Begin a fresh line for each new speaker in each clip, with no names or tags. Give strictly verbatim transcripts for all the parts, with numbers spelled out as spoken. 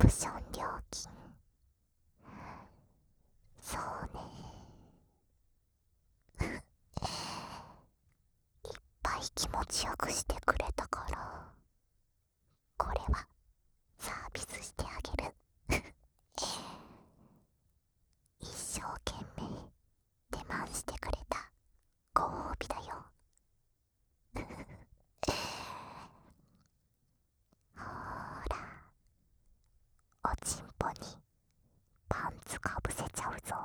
プション料金。そうね、いっぱい気持ちよくしてくれたから、これはサービスしてあげる。一生懸命手間してくれたご褒美だよ。ほーら、おちんぽにパンツかぶせちゃうぞ。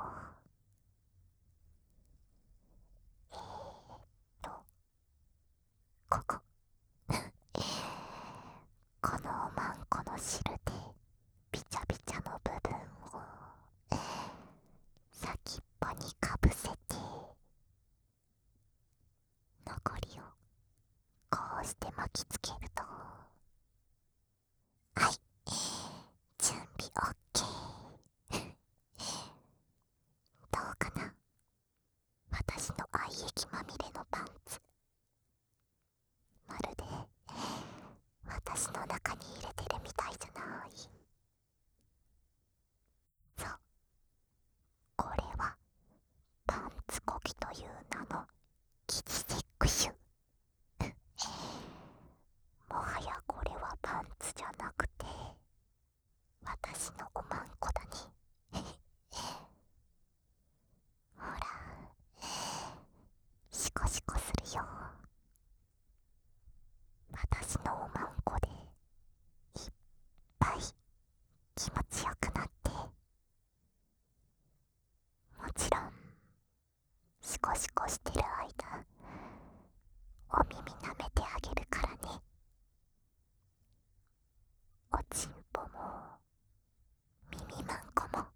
えーっとこここのおまんこの汁でビチャビチャの部分を先っぽにかぶせて、残りをこうして巻きつけると、はい、準備 OK。 どうかな、私の愛液まみれのパンツ、まるで私の中に入れてるみたいじゃない。そう、これはパンツこぎという名のキジセックシュ。もはやこれはパンツじゃなくて私のおまんこだね。ほら、シコシコするよ。私のおまんこでいっぱい気持ちよくなって、もちろんシコシコしてる間お耳舐めてあげるからね。おちんぽも耳まんこも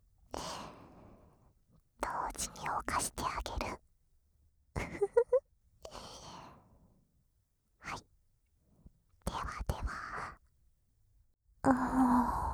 同時に犯してあげる。はい、ではでは。あ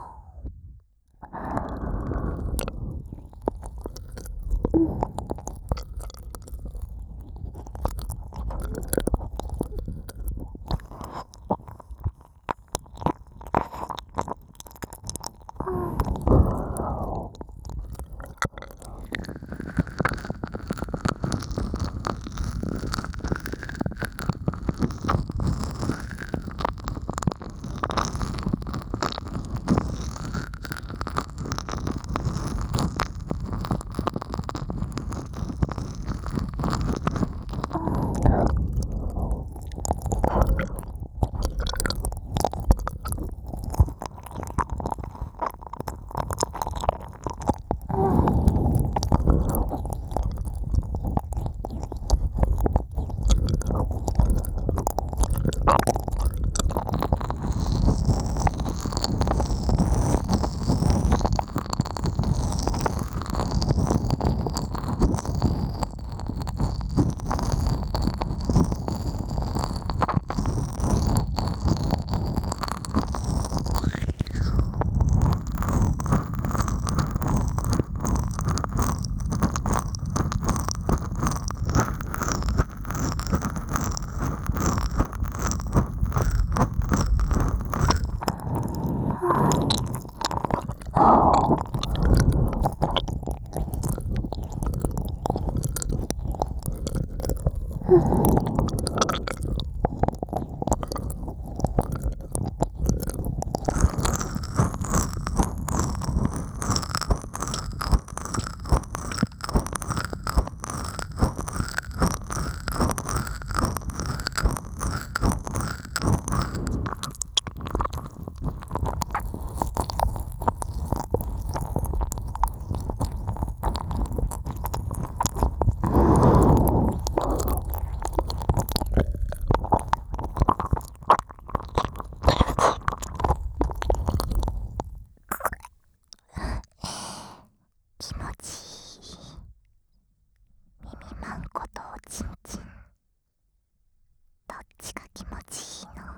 気持ちいい。耳まんことおちんちん、どっちが気持ちいいの？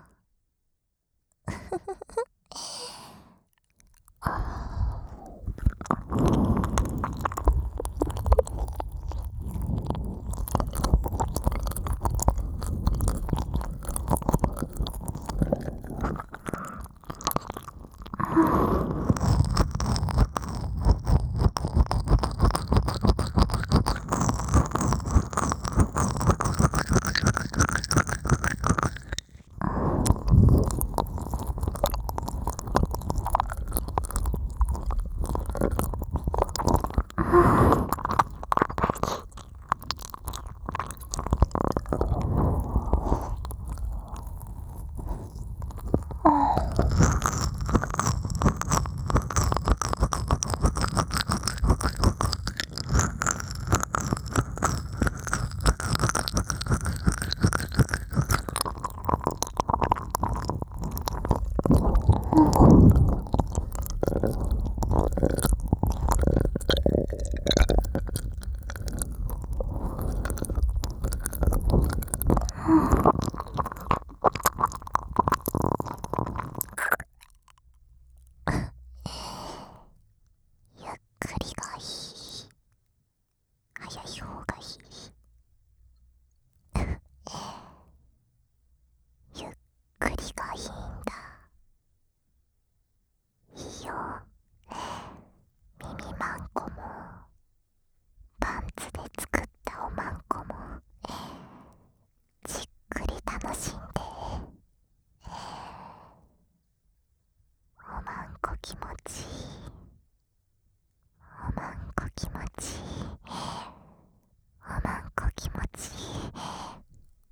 気持ちいい。おまんこ気持ちいい。お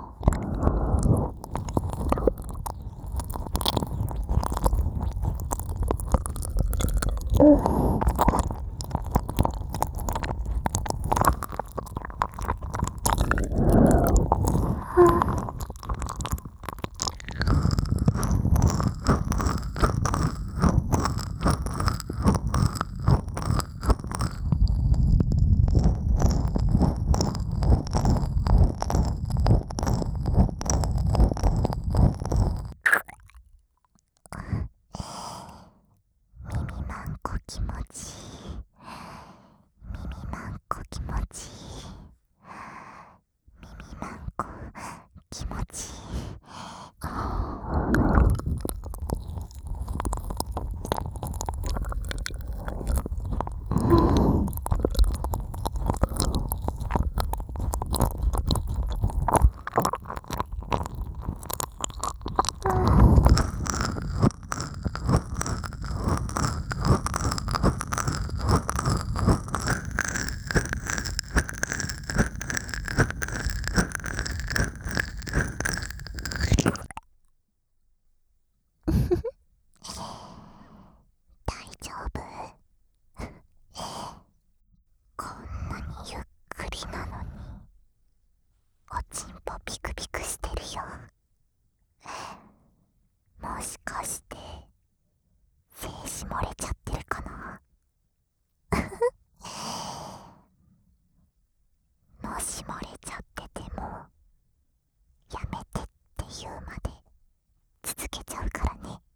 耳まんこ気持ちいい。耳まんこ気持ちいい。耳まんこ気持ちいい。大丈夫？こんなにゆっくりなのにおちんぽピクピクしてるよ。もしかして精子漏れちゃってるかな。もし漏れちゃっててもやめてって言うまで続けちゃうからね。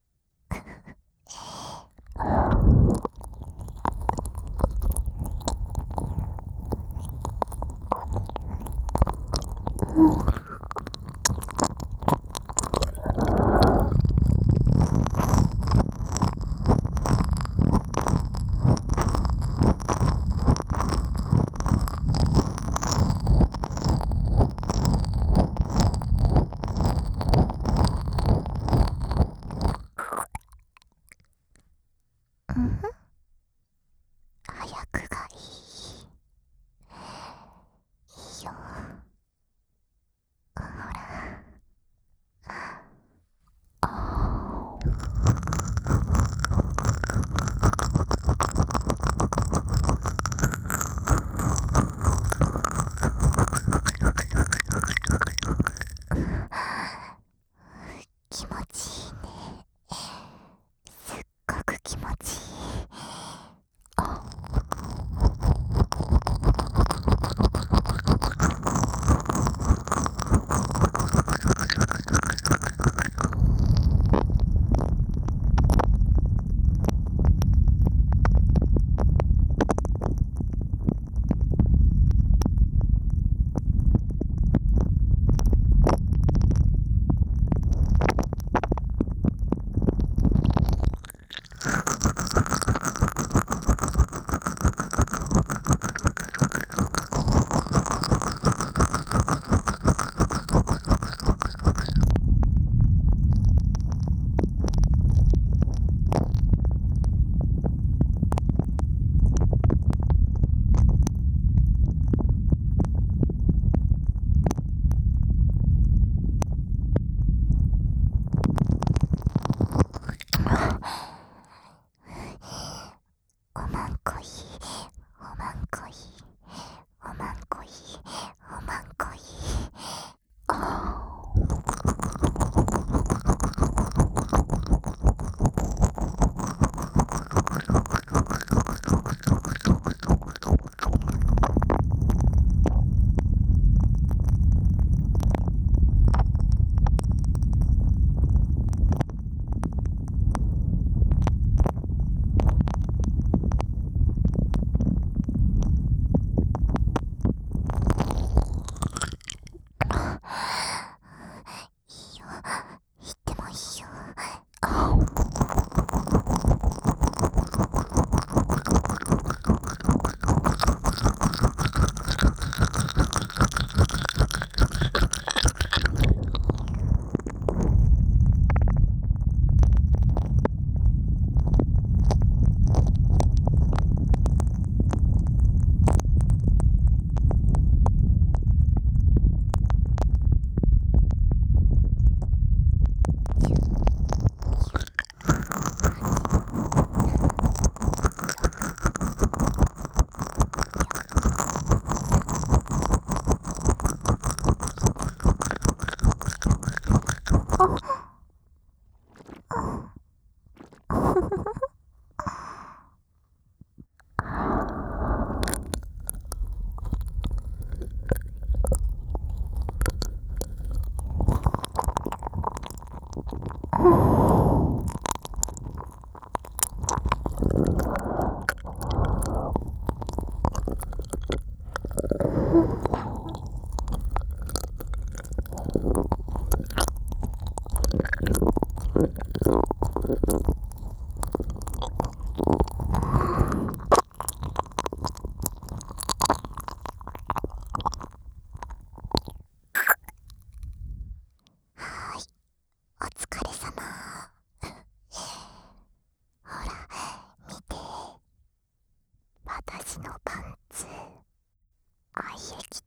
うんふん、早くがいい。いいよ。ほら。気持ちいいね。すっごく気持ちいい。あ私のパンツ愛液